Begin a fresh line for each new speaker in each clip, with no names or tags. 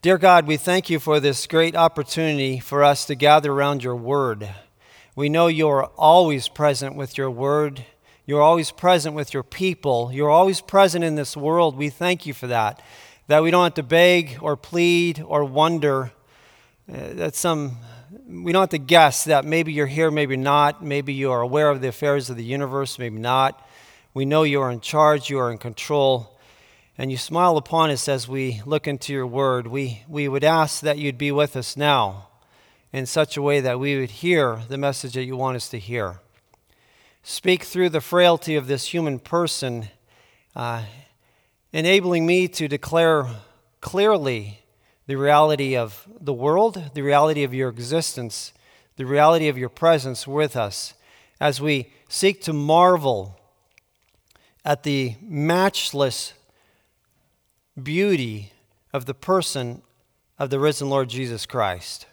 Dear God, we thank you for this great opportunity for us to gather around your word. We know you are always present with your word. You're always present with your people. You're always present in this world. We thank you for that we don't have to beg or plead or wonder. We don't have to guess that maybe you're here, maybe not. Maybe you are aware of the affairs of the universe, maybe not. We know you are in charge, you are in control. And you smile upon us as we look into your word. We would ask that you'd be with us now in such a way that we would hear the message that you want us to hear. Speak through the frailty of this human person, enabling me to declare clearly the reality of the world, the reality of your existence, the reality of your presence with us as we seek to marvel at the matchless beauty of the person of the risen Lord Jesus Christ.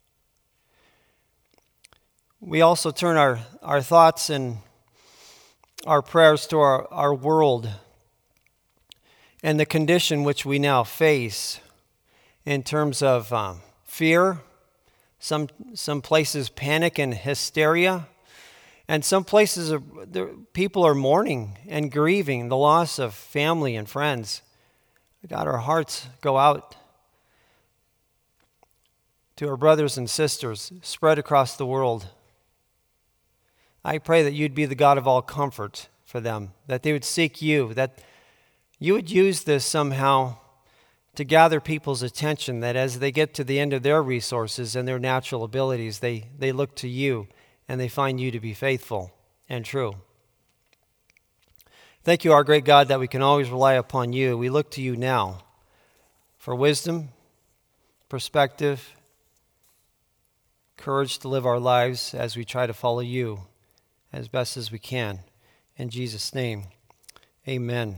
We also turn our thoughts and our prayers to our world and the condition which we now face in terms of fear, some places panic and hysteria, and some places people are mourning and grieving the loss of family and friends. God, our hearts go out to our brothers and sisters spread across the world. I pray that you'd be the God of all comfort for them, that they would seek you, that you would use this somehow to gather people's attention, that as they get to the end of their resources and their natural abilities, they look to you and they find you to be faithful and true. Thank you, our great God, that we can always rely upon you. We look to you now for wisdom, perspective, courage to live our lives as we try to follow you as best as we can. In Jesus' name, amen.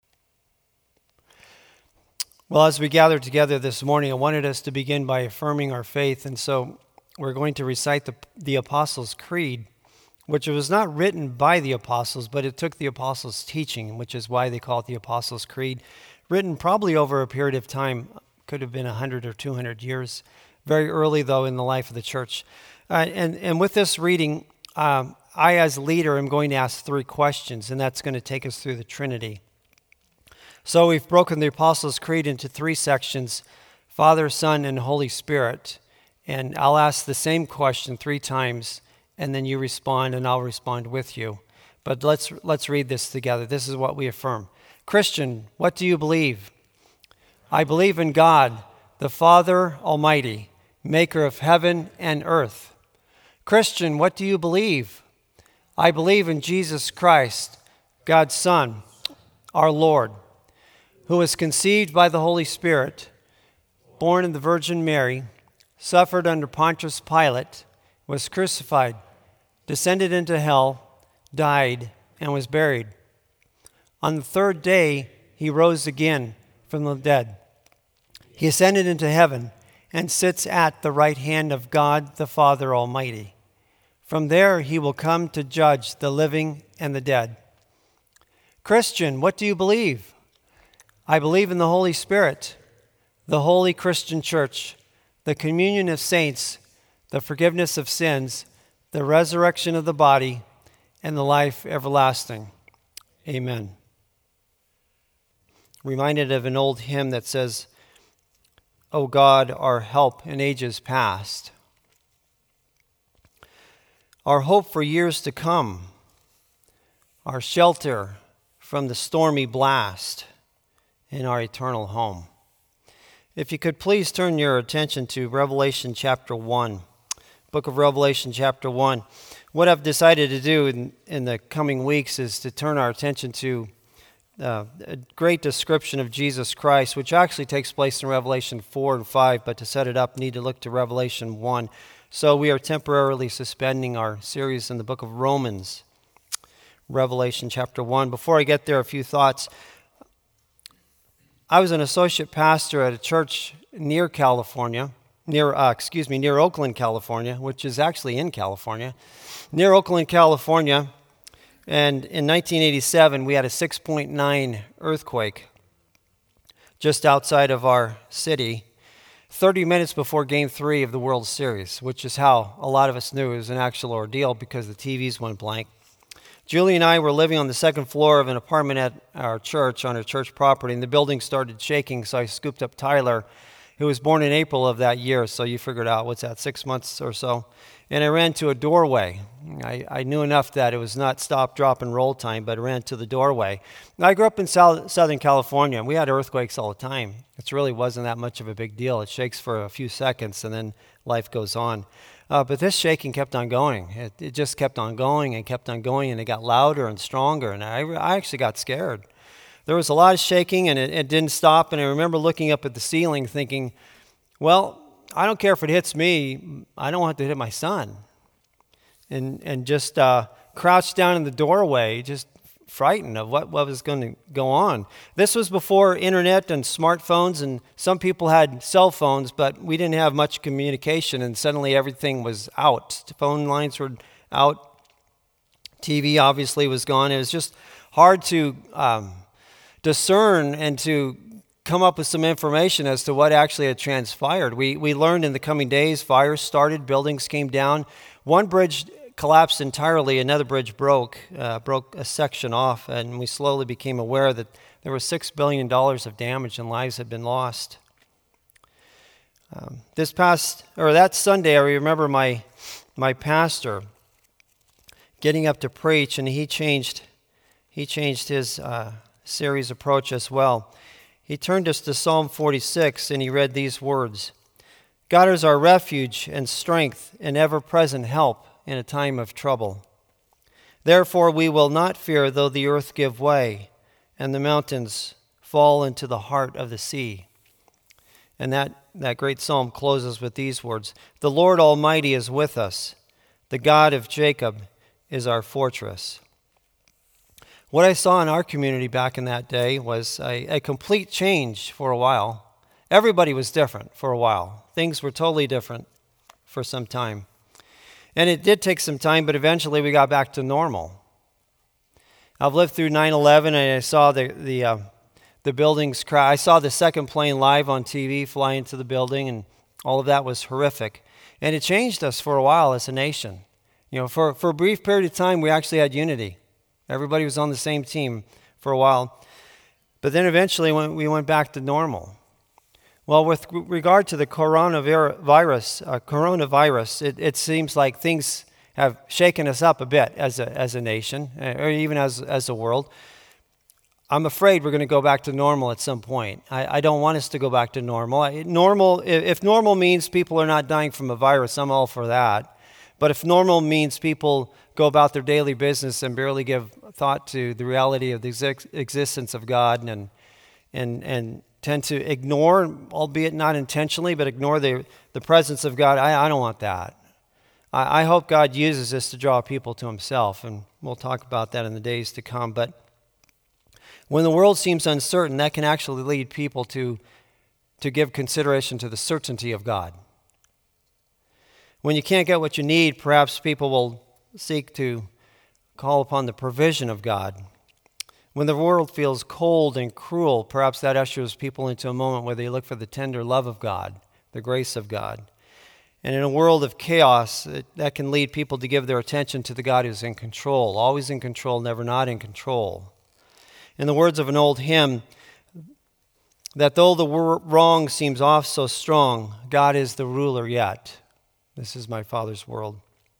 Well, as we gather together this morning, I wanted us to begin by affirming our faith, and so we're going to recite the Apostles' Creed, which was not written by the apostles, but it took the apostles' teaching, which is why they call it the Apostles' Creed, written probably over a period of time, could have been 100 or 200 years, very early, though, in the life of the church. And with this reading, I, as leader, am going to ask 3 questions, and that's going to take us through the Trinity. So we've broken the Apostles' Creed into 3 sections, Father, Son, and Holy Spirit. And I'll ask the same question 3 times, and then you respond, and I'll respond with you. But let's read this together. This is what we affirm. Christian, what do you believe? I believe in God, the Father Almighty, maker of heaven and earth. Christian, what do you believe? I believe in Jesus Christ, God's Son, our Lord, who was conceived by the Holy Spirit, born of the Virgin Mary, suffered under Pontius Pilate, was crucified, descended into hell, died, and was buried. On the 3rd day, he rose again from the dead. He ascended into heaven and sits at the right hand of God the Father Almighty. From there, he will come to judge the living and the dead. Christian, what do you believe? I believe in the Holy Spirit, the holy Christian church, the communion of saints, the forgiveness of sins, the resurrection of the body, and the life everlasting. Amen. Reminded of an old hymn that says, O God, our help in ages past, our hope for years to come, our shelter from the stormy blast, and our eternal home. If you could please turn your attention to Revelation chapter 1. Book of Revelation chapter 1. What I've decided to do in the coming weeks is to turn our attention to a great description of Jesus Christ, which actually takes place in Revelation 4 and 5, but to set it up, need to look to Revelation 1. So we are temporarily suspending our series in the book of Romans, Revelation chapter 1. Before I get there, a few thoughts. I was an associate pastor at a church near Oakland, California, which is actually in California. Near Oakland, California, and in 1987, we had a 6.9 earthquake just outside of our city. 30 minutes before Game 3 of the World Series, which is how a lot of us knew it was an actual ordeal because the TVs went blank. Julie and I were living on the second floor of an apartment at our church, on our church property, and the building started shaking, so I scooped up Tyler, who was born in April of that year, so you figured out, what's that, 6 months or so, and I ran to a doorway. I knew enough that it was not stop, drop, and roll time, but I ran to the doorway. I grew up in Southern California, and we had earthquakes all the time. It really wasn't that much of a big deal. It shakes for a few seconds, and then life goes on. But this shaking kept on going. It just kept on going and kept on going, and it got louder and stronger, and I actually got scared. There was a lot of shaking, and it didn't stop, and I remember looking up at the ceiling thinking, well, I don't care if it hits me. I don't want it to hit my son. And just crouched down in the doorway, just frightened of what was going to go on. This was before internet and smartphones, and some people had cell phones, but we didn't have much communication, and suddenly everything was out. The phone lines were out. TV obviously was gone. It was just hard to discern and to come up with some information as to what actually had transpired. We learned in the coming days, fires started, buildings came down. One bridge collapsed entirely, another bridge broke a section off, and we slowly became aware that there was $6 billion of damage and lives had been lost. That Sunday, I remember my pastor getting up to preach, and he changed his series approach as well. He turned us to Psalm 46, and he read these words: God is our refuge and strength and ever-present help in a time of trouble. Therefore we will not fear though the earth give way and the mountains fall into the heart of the sea. And that great psalm closes with these words: The Lord Almighty is with us. The God of Jacob is our fortress. What I saw in our community back in that day was a complete change for a while. Everybody was different for a while. Things were totally different for some time. And it did take some time, but eventually we got back to normal. I've lived through 9/11, and I saw the buildings crash. I saw the second plane live on TV fly into the building, and all of that was horrific. And it changed us for a while as a nation. For a brief period of time, we actually had unity. Everybody was on the same team for a while. But then eventually we went back to normal. Well, with regard to the coronavirus, it seems like things have shaken us up a bit as a nation, or even as a world. I'm afraid we're going to go back to normal at some point. I don't want us to go back to normal. If normal means people are not dying from a virus, I'm all for that. But if normal means people go about their daily business and barely give thought to the reality of the existence of God and tend to ignore, albeit not intentionally, but ignore the presence of God, I don't want that. I hope God uses this to draw people to himself, and we'll talk about that in the days to come. But when the world seems uncertain, that can actually lead people to give consideration to the certainty of God. When you can't get what you need, perhaps people will seek to call upon the provision of God. When the world feels cold and cruel, perhaps that ushers people into a moment where they look for the tender love of God, the grace of God. And in a world of chaos, that can lead people to give their attention to the God who's in control, always in control, never not in control. In the words of an old hymn, that though the wrong seems oft so strong, God is the ruler yet. This is my Father's world.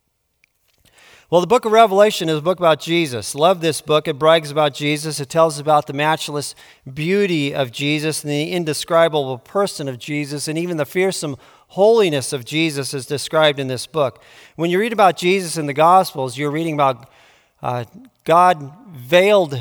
Well, the book of Revelation is a book about Jesus. Love this book. It brags about Jesus. It tells about the matchless beauty of Jesus and the indescribable person of Jesus, and even the fearsome holiness of Jesus is described in this book. When you read about Jesus in the Gospels, you're reading about God veiled,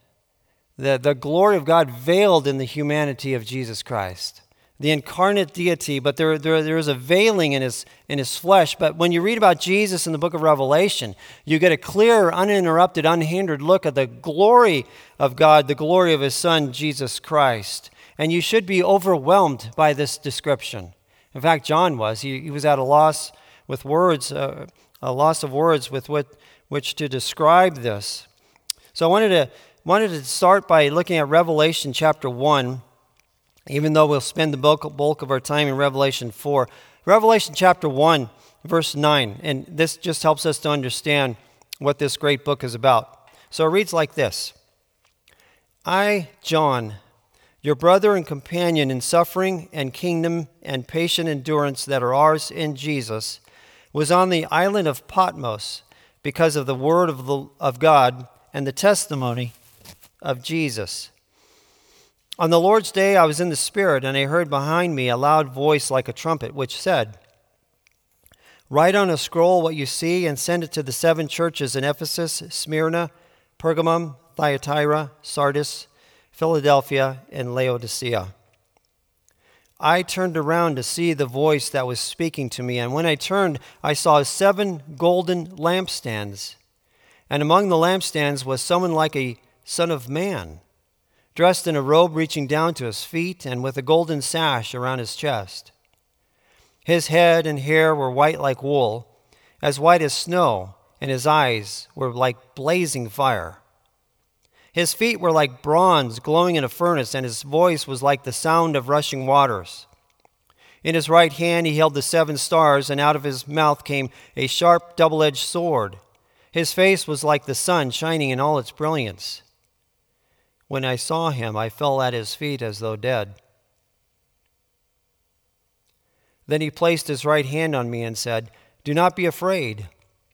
the glory of God veiled in the humanity of Jesus Christ. The incarnate deity, but there is a veiling in his flesh. But when you read about Jesus in the book of Revelation, you get a clear, uninterrupted, unhindered look at the glory of God, the glory of his Son, Jesus Christ. And you should be overwhelmed by this description. In fact, John was. He was at a loss of words with which to describe this. So I wanted to start by looking at Revelation chapter 1. even though we'll spend the bulk of our time in Revelation 4. Revelation chapter 1, verse 9, and this just helps us to understand what this great book is about. So it reads like this: I, John, your brother and companion in suffering and kingdom and patient endurance that are ours in Jesus, was on the island of Patmos because of the word of God and the testimony of Jesus. On the Lord's day I was in the Spirit, and I heard behind me a loud voice like a trumpet, which said, write on a scroll what you see and send it to the 7 churches in Ephesus, Smyrna, Pergamum, Thyatira, Sardis, Philadelphia, and Laodicea. I turned around to see the voice that was speaking to me, and when I turned, I saw 7 golden lampstands. And among the lampstands was someone like a son of man, dressed in a robe reaching down to his feet and with a golden sash around his chest. His head and hair were white like wool, as white as snow, and his eyes were like blazing fire. His feet were like bronze glowing in a furnace, and his voice was like the sound of rushing waters. In his right hand he held the 7 stars, and out of his mouth came a sharp double-edged sword. His face was like the sun shining in all its brilliance. When I saw him, I fell at his feet as though dead. Then he placed his right hand on me and said, do not be afraid.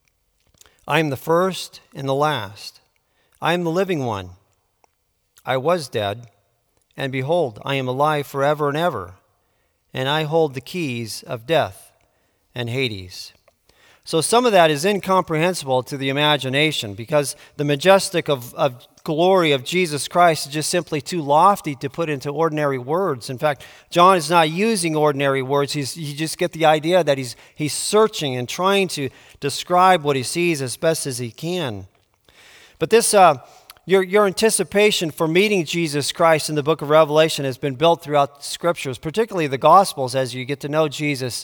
I am the first and the last. I am the living one. I was dead, and behold, I am alive forever and ever, and I hold the keys of death and Hades. So some of that is incomprehensible to the imagination, because the majestic of glory of Jesus Christ is just simply too lofty to put into ordinary words. In fact, John is not using ordinary words. You just get the idea that he's searching and trying to describe what he sees as best as he can. But this, your anticipation for meeting Jesus Christ in the book of Revelation has been built throughout the Scriptures, particularly the Gospels, as you get to know Jesus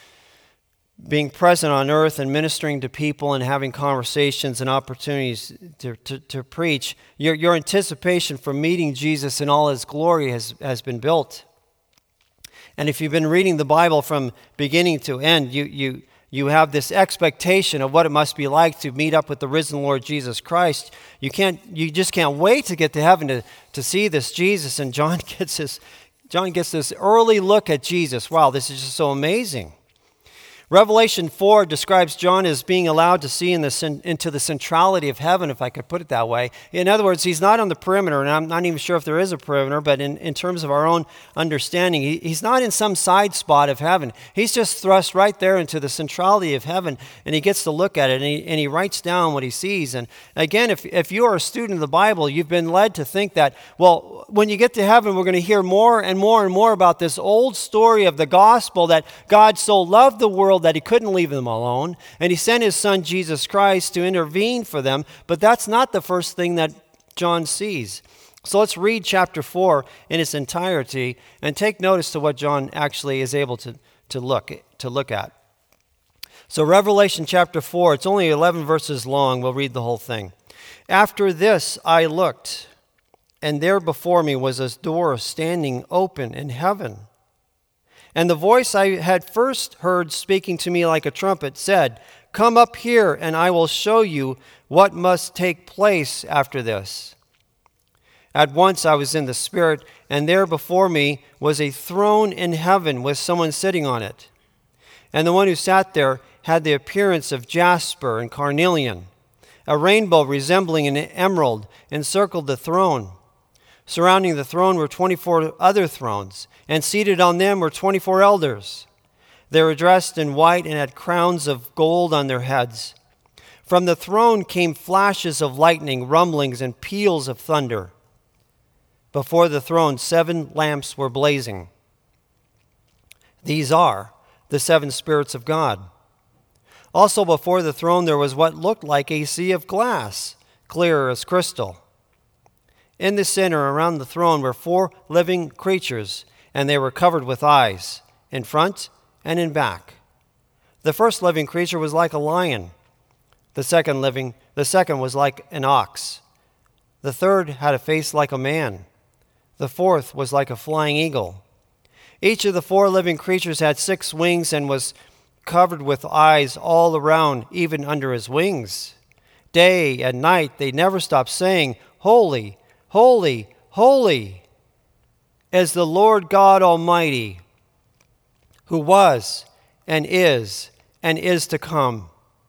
being present on earth and ministering to people and having conversations and opportunities to preach. Your anticipation for meeting Jesus in all his glory has been built. And if you've been reading the Bible from beginning to end, you have this expectation of what it must be like to meet up with the risen Lord Jesus Christ. You just can't wait to get to heaven to see this Jesus. And John gets this early look at Jesus. Wow, this is just so amazing. Revelation 4 describes John as being allowed to see into the centrality of heaven, if I could put it that way. In other words, he's not on the perimeter, and I'm not even sure if there is a perimeter, but in terms of our own understanding, he's not in some side spot of heaven. He's just thrust right there into the centrality of heaven, and he gets to look at it, and he writes down what he sees. And again, if you are a student of the Bible, you've been led to think that, well, when you get to heaven, we're going to hear more and more and more about this old story of the gospel, that God so loved the world that he couldn't leave them alone, and he sent his son Jesus Christ to intervene for them. But that's not the first thing that John sees. So let's read chapter 4 in its entirety and take notice to what John actually is able to look at. So Revelation chapter 4, it's only 11 verses long. We'll read the whole thing. After this I looked, and there before me was a door standing open in heaven. And the voice I had first heard speaking to me like a trumpet said, come up here, and I will show you what must take place after this. At once I was in the Spirit, and there before me was a throne in heaven with someone sitting on it. And the one who sat there had the appearance of jasper and carnelian. A rainbow resembling an emerald encircled the throne. Surrounding the throne were 24 other thrones, and seated on them were 24 elders. They were dressed in white and had crowns of gold on their heads. From the throne came flashes of lightning, rumblings, and peals of thunder. Before the throne, 7 lamps were blazing. These are the 7 spirits of God. Also before the throne there was what looked like a sea of glass, clear as crystal. In the center around the throne were 4 living creatures, and they were covered with eyes, in front and in back. The first living creature was like a lion. The second was like an ox. The third had a face like a man. The fourth was like a flying eagle. Each of the four living creatures had 6 wings and was covered with eyes all around, even under his wings. Day and night they never stopped saying, "Holy, holy, holy is the Lord God Almighty, who was and is to come."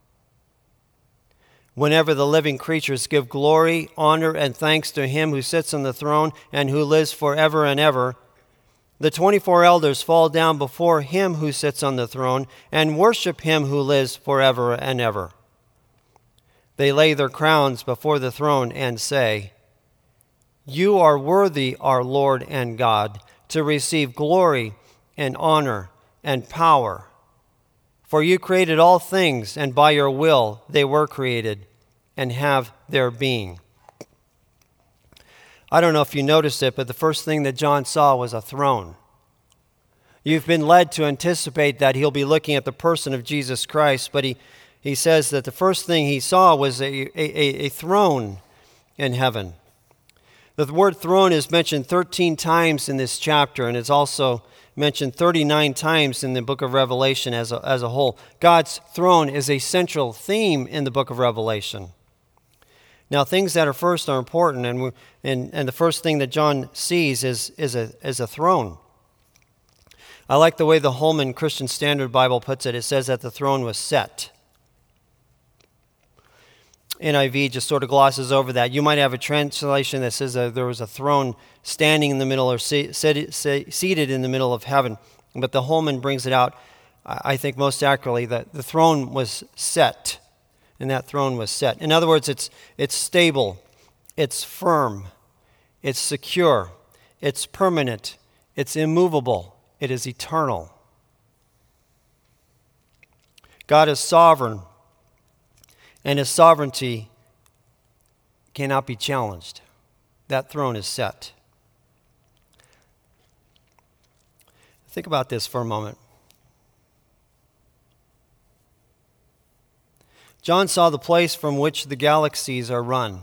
Whenever the living creatures give glory, honor, and thanks to him who sits on the throne and who lives forever and ever, the 24 elders fall down before him who sits on the throne and worship him who lives forever and ever. They lay their crowns before the throne and say, "You are worthy, our Lord and God, to receive glory and honor and power. For you created all things, and by your will they were created and have their being." I don't know if you noticed it, but the first thing that John saw was a throne. You've been led to anticipate that he'll be looking at the person of Jesus Christ, but he says that the first thing he saw was a throne in heaven. The word throne is mentioned 13 times in this chapter, and it's also mentioned 39 times in the book of Revelation as a whole. God's throne is a central theme in the book of Revelation. Now, things that are first are important, and the first thing that John sees is a throne. I like the way the Holman Christian Standard Bible puts it. It says that the throne was set. NIV just sort of glosses over that. You might have a translation that says that there was a throne standing in the middle or seated in the middle of heaven. But the Holman brings it out, I think most accurately, that the throne was set. And that throne was set. In other words, it's stable, it's firm, it's secure, it's permanent, it's immovable, it is eternal. God is sovereign, and his sovereignty cannot be challenged. That throne is set. Think about this for a moment. John saw the place from which the galaxies are run.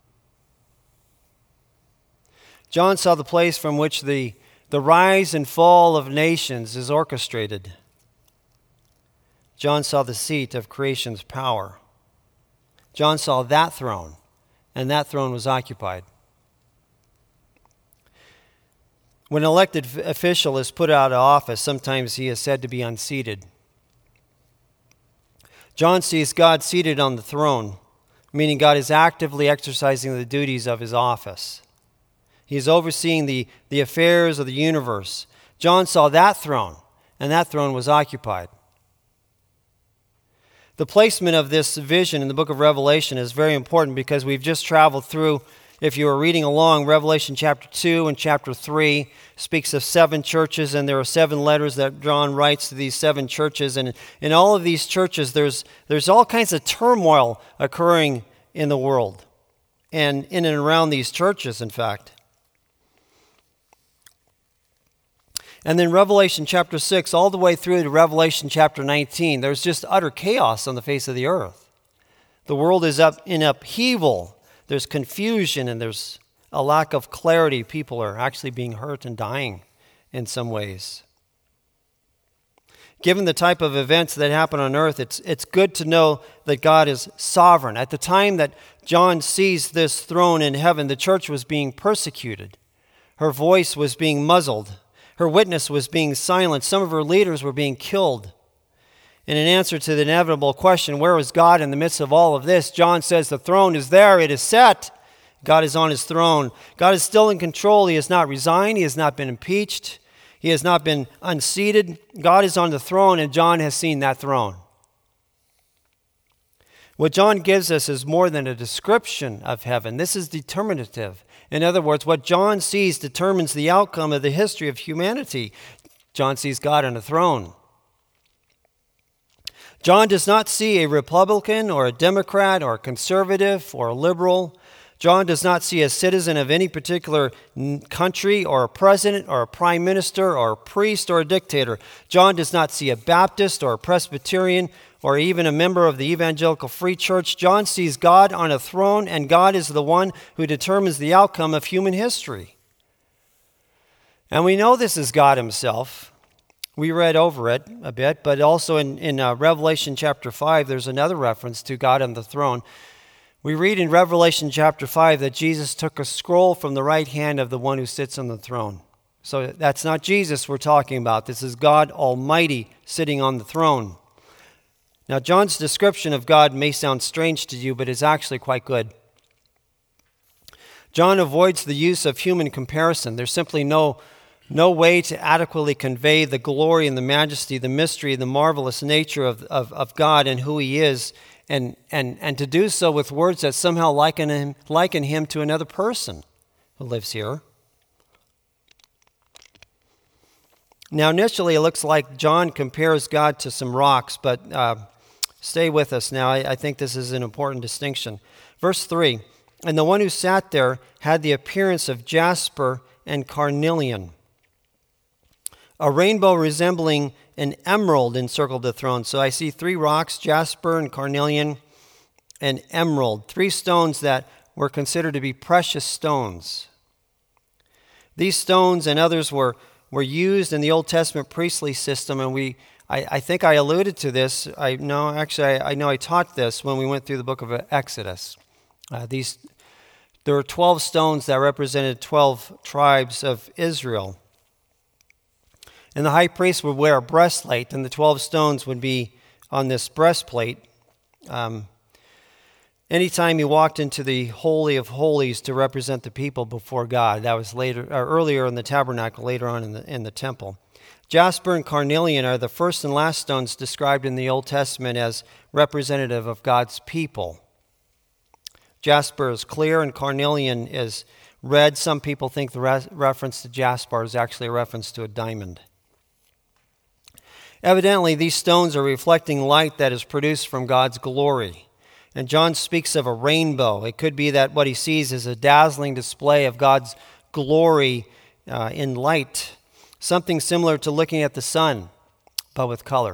John saw the place from which the rise and fall of nations is orchestrated. John saw the seat of creation's power. John saw that throne, and that throne was occupied. When an elected official is put out of office, sometimes he is said to be unseated. John sees God seated on the throne, meaning God is actively exercising the duties of his office. He is overseeing the affairs of the universe. John saw that throne, and that throne was occupied. The placement of this vision in the book of Revelation is very important because we've just traveled through, if you were reading along, Revelation chapter 2 and chapter 3 speaks of 7 churches, and there are 7 letters that John writes to these 7 churches. And in all of these churches, there's all kinds of turmoil occurring in the world and in and around these churches, in fact. And then Revelation chapter 6, all the way through to Revelation chapter 19, there's just utter chaos on the face of the earth. The world is in upheaval. There's confusion and there's a lack of clarity. People are actually being hurt and dying in some ways. Given the type of events that happen on earth, it's good to know that God is sovereign. At the time that John sees this throne in heaven, the church was being persecuted. Her voice was being muzzled. Her witness was being silenced. Some of her leaders were being killed. In an answer to the inevitable question, where is God in the midst of all of this? John says the throne is there. It is set. God is on his throne. God is still in control. He has not resigned. He has not been impeached. He has not been unseated. God is on the throne, and John has seen that throne. What John gives us is more than a description of heaven. This is determinative. In other words, what John sees determines the outcome of the history of humanity. John sees God on a throne. John does not see a Republican or a Democrat or a conservative or a liberal. John does not see a citizen of any particular country or a president or a prime minister or a priest or a dictator. John does not see a Baptist or a Presbyterian or even a member of the Evangelical Free Church. John sees God on a throne, and God is the one who determines the outcome of human history. And we know this is God himself. We read over it a bit, but also in Revelation chapter 5, there's another reference to God on the throne. We read in Revelation chapter 5 that Jesus took a scroll from the right hand of the one who sits on the throne. So that's not Jesus we're talking about. This is God Almighty sitting on the throne. Now, John's description of God may sound strange to you, but it's actually quite good. John avoids the use of human comparison. There's simply no way to adequately convey the glory and the majesty, the mystery, the marvelous nature of God and who he is, and to do so with words that somehow liken him to another person who lives here. Now, initially, it looks like John compares God to some rocks, but stay with us now. I think this is an important distinction. Verse 3, and the one who sat there had the appearance of jasper and carnelian. A rainbow resembling an emerald encircled the throne. So I see three rocks, jasper and carnelian and emerald, three stones that were considered to be precious stones. These stones and others were used in the Old Testament priestly system, and I think I alluded to this. I know I taught this when we went through the book of Exodus. There were 12 stones that represented 12 tribes of Israel. And the high priest would wear a breastplate, and the 12 stones would be on this breastplate. Anytime he walked into the Holy of Holies to represent the people before God, that was earlier in the tabernacle, later on in the temple. Jasper and carnelian are the first and last stones described in the Old Testament as representative of God's people. Jasper is clear and carnelian is red. Some people think the reference to jasper is actually a reference to a diamond. Evidently, these stones are reflecting light that is produced from God's glory. And John speaks of a rainbow. It could be that what he sees is a dazzling display of God's glory in light. Something similar to looking at the sun, but with color.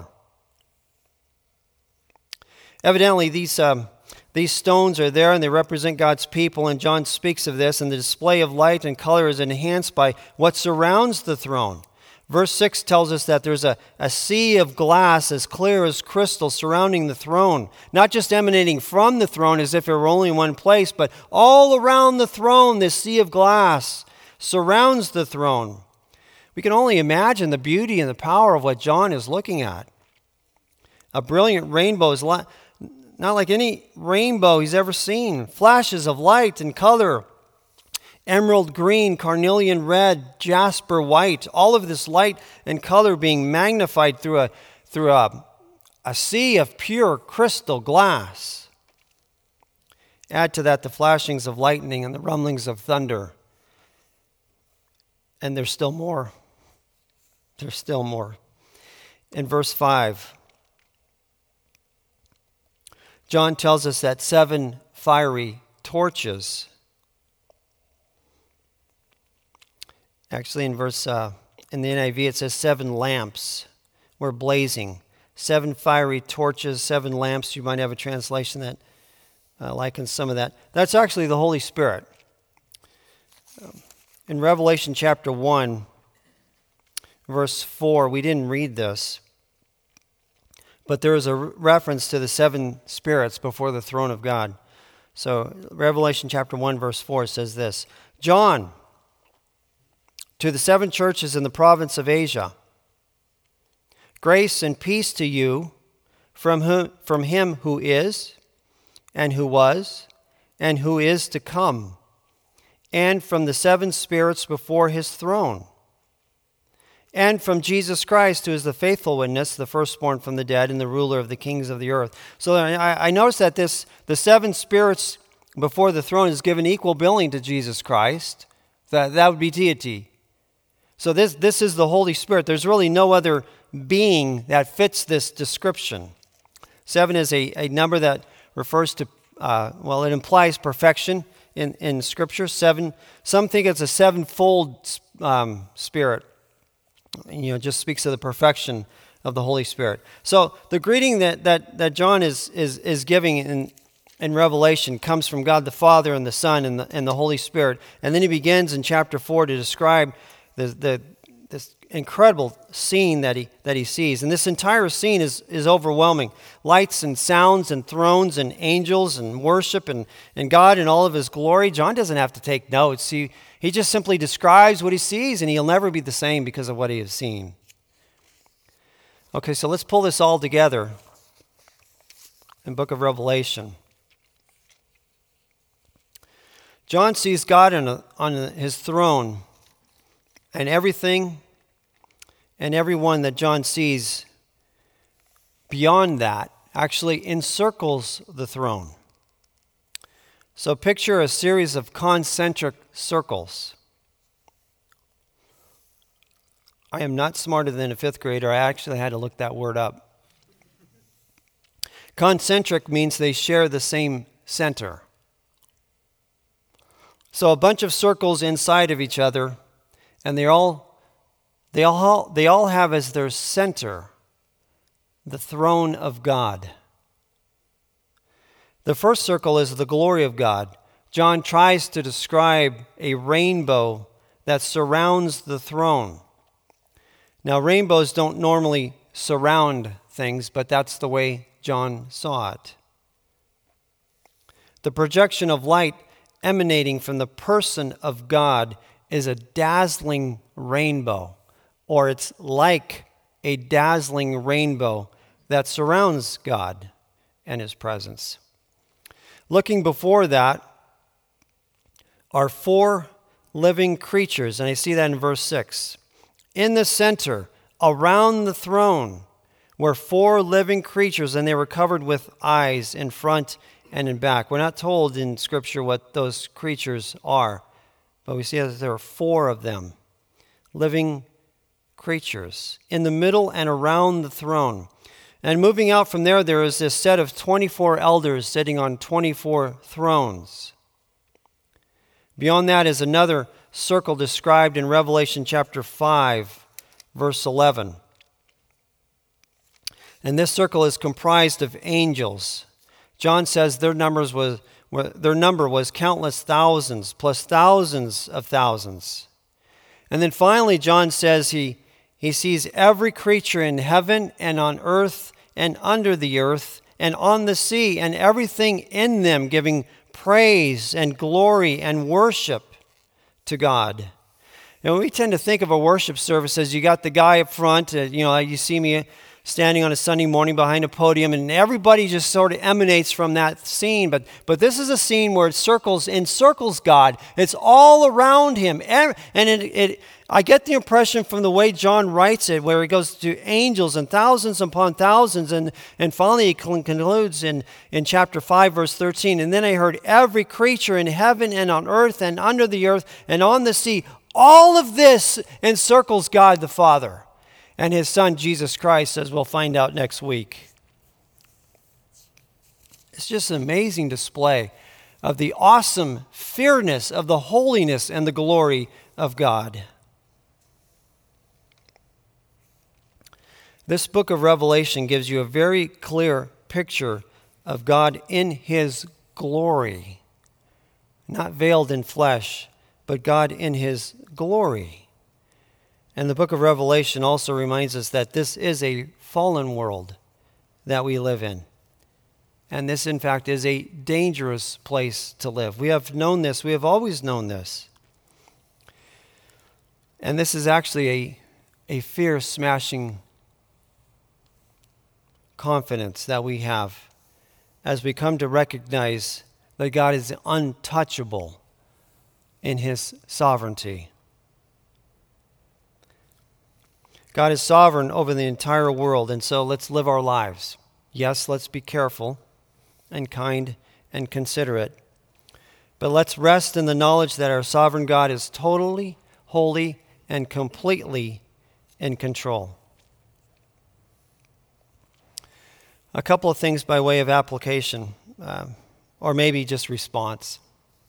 Evidently, these stones are there and they represent God's people, and John speaks of this, and the display of light and color is enhanced by what surrounds the throne. Verse 6 tells us that there's a sea of glass as clear as crystal surrounding the throne, not just emanating from the throne as if it were only one place, but all around the throne, this sea of glass surrounds the throne. We can only imagine the beauty and the power of what John is looking at. A brilliant rainbow is not like any rainbow he's ever seen. Flashes of light and color. Emerald green, carnelian red, jasper white, all of this light and color being magnified through a sea of pure crystal glass. Add to that the flashings of lightning and the rumblings of thunder. And there's still more. There's still more. In verse 5, John tells us that 7 fiery torches. Actually, in the NIV, it says 7 lamps were blazing. 7 fiery torches, 7 lamps. You might have a translation that likens some of that. That's actually the Holy Spirit. In Revelation chapter 1, verse 4, we didn't read this, but there is a reference to the 7 spirits before the throne of God. So Revelation chapter 1, verse 4 says this, John, to the 7 churches in the province of Asia, grace and peace to you from him who is, and who was, and who is to come, and from the 7 spirits before his throne, and from Jesus Christ, who is the faithful witness, the firstborn from the dead, and the ruler of the kings of the earth. So I notice that the 7 spirits before the throne is given equal billing to Jesus Christ. That would be deity. So this is the Holy Spirit. There's really no other being that fits this description. 7 is a number that refers to, it implies perfection in Scripture. 7, some think it's a 7-fold spirit. Just speaks of the perfection of the Holy Spirit. So the greeting that John is giving in Revelation comes from God the Father and the Son and the Holy Spirit. And then he begins in chapter 4 to describe this incredible scene that he sees. And this entire scene is overwhelming. Lights and sounds and thrones and angels and worship and God in all of his glory. John doesn't have to take notes. He just simply describes what he sees, and he'll never be the same because of what he has seen. Okay, so let's pull this all together in the book of Revelation. John sees God on his throne, and everything and everyone that John sees beyond that actually encircles the throne. So picture a series of concentric circles. I am not smarter than a fifth grader. I actually had to look that word up. Concentric means they share the same center. So a bunch of circles inside of each other, and they all have as their center the throne of God. The first circle is the glory of God. John tries to describe a rainbow that surrounds the throne. Now, rainbows don't normally surround things, but that's the way John saw it. The projection of light emanating from the person of God is a dazzling rainbow, or it's like a dazzling rainbow that surrounds God and his presence. Looking before that are 4 living creatures, and I see that in verse 6. In the center, around the throne, were 4 living creatures, and they were covered with eyes in front and in back. We're not told in Scripture what those creatures are, but we see that there are 4 of them, living creatures, in the middle and around the throne. And moving out from there, there is this set of 24 elders sitting on 24 thrones. Beyond that is another circle described in Revelation chapter 5, verse 11. And this circle is comprised of angels. John says their number was countless thousands, plus thousands of thousands. And then finally, John says he sees every creature in heaven and on earth and under the earth and on the sea and everything in them giving praise and glory and worship to God. And we tend to think of a worship service as you got the guy up front, you see me standing on a Sunday morning behind a podium, and everybody just sort of emanates from that scene. But this is a scene where it encircles God. It's all around him. And I get the impression from the way John writes it, where he goes to angels and thousands upon thousands, and finally he concludes in chapter 5, verse 13, and then I heard every creature in heaven and on earth and under the earth and on the sea. All of this encircles God the Father and his Son, Jesus Christ, as we'll find out next week. It's just an amazing display of the awesome fearness of the holiness and the glory of God. This book of Revelation gives you a very clear picture of God in his glory, not veiled in flesh, but God in his glory. And the book of Revelation also reminds us that this is a fallen world that we live in. And this, in fact, is a dangerous place to live. We have known this. We have always known this. And this is actually a fear-smashing confidence that we have as we come to recognize that God is untouchable in his sovereignty. God is sovereign over the entire world, and so let's live our lives. Yes, let's be careful and kind and considerate, but let's rest in the knowledge that our sovereign God is totally, holy, and completely in control. A couple of things by way of application, or maybe just response.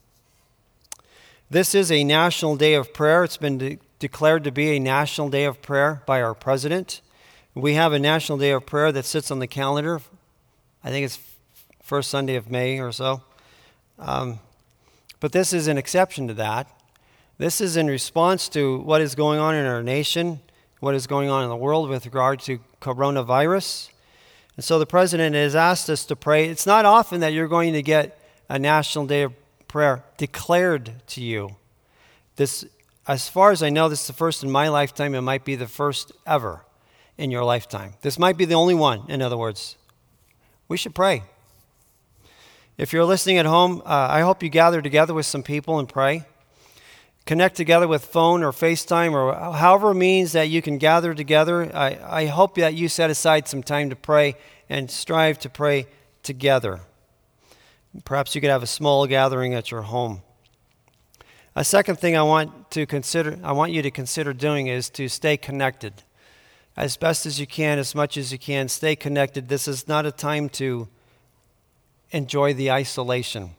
This is a national day of prayer. It's been declared to be a national day of prayer by our president. We have a national day of prayer that sits on the calendar. I think it's first Sunday of May or so. But this is an exception to that. This is in response to what is going on in our nation, what is going on in the world with regard to coronavirus. And so the president has asked us to pray. It's not often that you're going to get a National Day of Prayer declared to you. This, as far as I know, this is the first in my lifetime. It might be the first ever in your lifetime. This might be the only one, in other words. We should pray. If you're listening at home, I hope you gather together with some people and pray. Connect together with phone or FaceTime or however means that you can gather together. I hope that you set aside some time to pray and strive to pray together. Perhaps you could have a small gathering at your home. A second thing I want you to consider doing is to stay connected. As best as you can, as much as you can, stay connected. This is not a time to enjoy the isolation.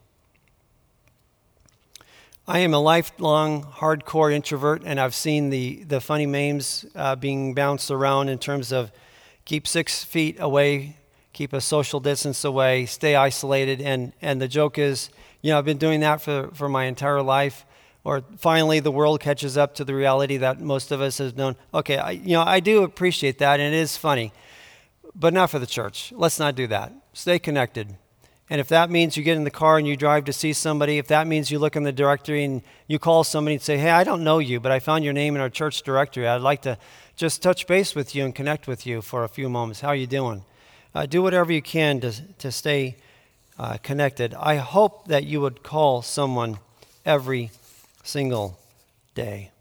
I am a lifelong hardcore introvert, and I've seen the funny memes being bounced around in terms of keep 6 feet away, keep a social distance away, stay isolated. And the joke is, I've been doing that for my entire life. Or finally the world catches up to the reality that most of us have known. Okay, I do appreciate that, and it is funny, but not for the church. Let's not do that. Stay connected. And if that means you get in the car and you drive to see somebody, if that means you look in the directory and you call somebody and say, hey, I don't know you, but I found your name in our church directory. I'd like to just touch base with you and connect with you for a few moments. How are you doing? Do whatever you can to stay connected. I hope that you would call someone every single day.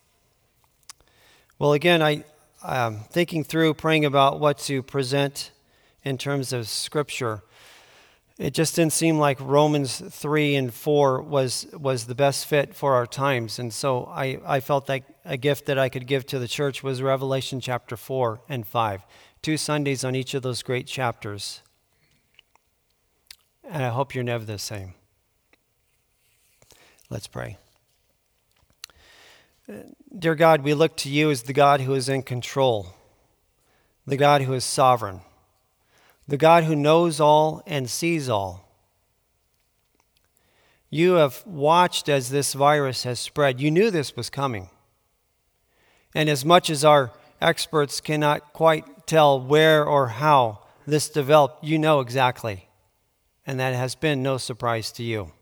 Well, again, I'm thinking through, praying about what to present in terms of Scripture. It just didn't seem like Romans 3 and 4 was the best fit for our times. And so I felt like a gift that I could give to the church was Revelation chapter 4 and 5. 2 Sundays on each of those great chapters. And I hope you're never the same. Let's pray. Dear God, we look to you as the God who is in control, the God who is sovereign, the God who knows all and sees all. You have watched as this virus has spread. You knew this was coming. And as much as our experts cannot quite tell where or how this developed, you know exactly. And that has been no surprise to you.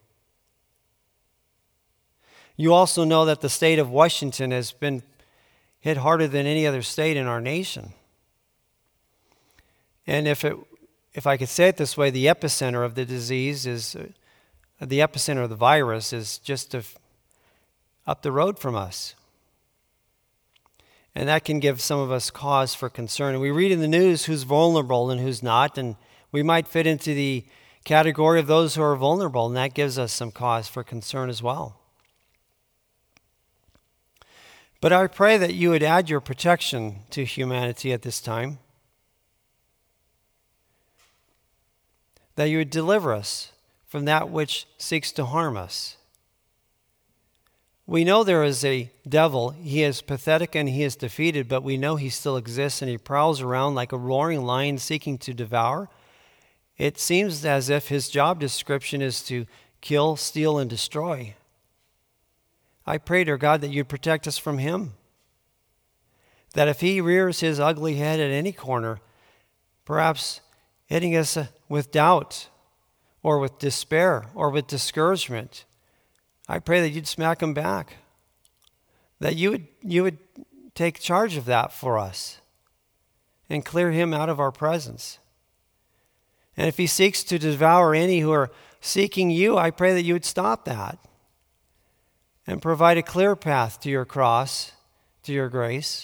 You also know that the state of Washington has been hit harder than any other state in our nation. And if I could say it this way, the epicenter of the disease is, the epicenter of the virus is just up the road from us. And that can give some of us cause for concern. And we read in the news who's vulnerable and who's not, and we might fit into the category of those who are vulnerable, and that gives us some cause for concern as well. But I pray that you would add your protection to humanity at this time, that you would deliver us from that which seeks to harm us. We know there is a devil. He is pathetic and he is defeated, but we know he still exists and he prowls around like a roaring lion seeking to devour. It seems as if his job description is to kill, steal, and destroy. I pray, dear God, that you'd protect us from him. That if he rears his ugly head at any corner, perhaps hitting us with doubt or with despair or with discouragement, I pray that you'd smack him back. That you would take charge of that for us and clear him out of our presence. And if he seeks to devour any who are seeking you, I pray that you would stop that and provide a clear path to your cross, to your grace.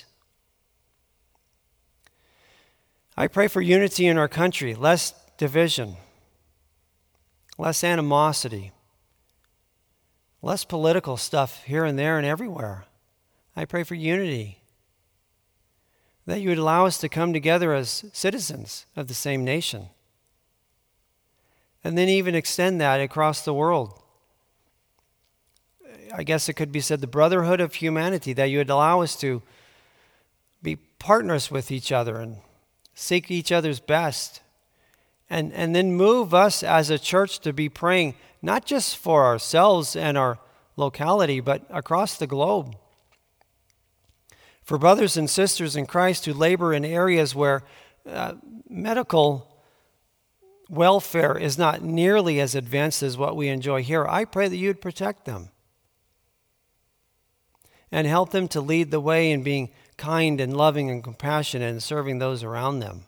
I pray for unity in our country, less division, less animosity, less political stuff here and there and everywhere. I pray for unity, that you would allow us to come together as citizens of the same nation, and then even extend that across the world. I guess it could be said the brotherhood of humanity, that you would allow us to be partners with each other and seek each other's best. And then move us as a church to be praying not just for ourselves and our locality, but across the globe. For brothers and sisters in Christ who labor in areas where medical welfare is not nearly as advanced as what we enjoy here, I pray that you'd protect them and help them to lead the way in being kind and loving and compassionate and serving those around them.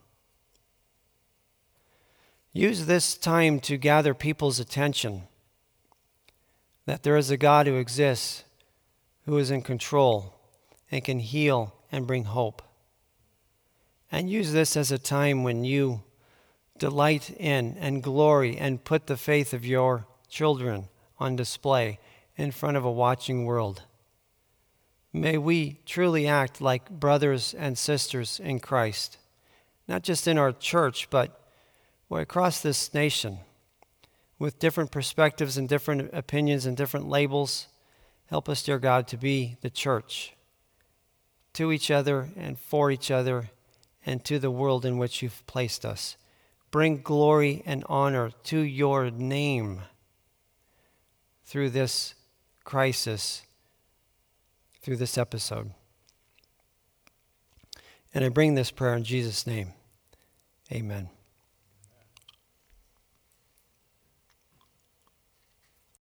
Use this time to gather people's attention that there is a God who exists, who is in control and can heal and bring hope. And use this as a time when you delight in and glory and put the faith of your children on display in front of a watching world. May we truly act like brothers and sisters in Christ, not just in our church, but across this nation, with different perspectives and different opinions and different labels. Help us, dear God, to be the church to each other and for each other and to the world in which you've placed us. Bring glory and honor to your name through this crisis, through this episode. And I bring this prayer in Jesus' name. Amen.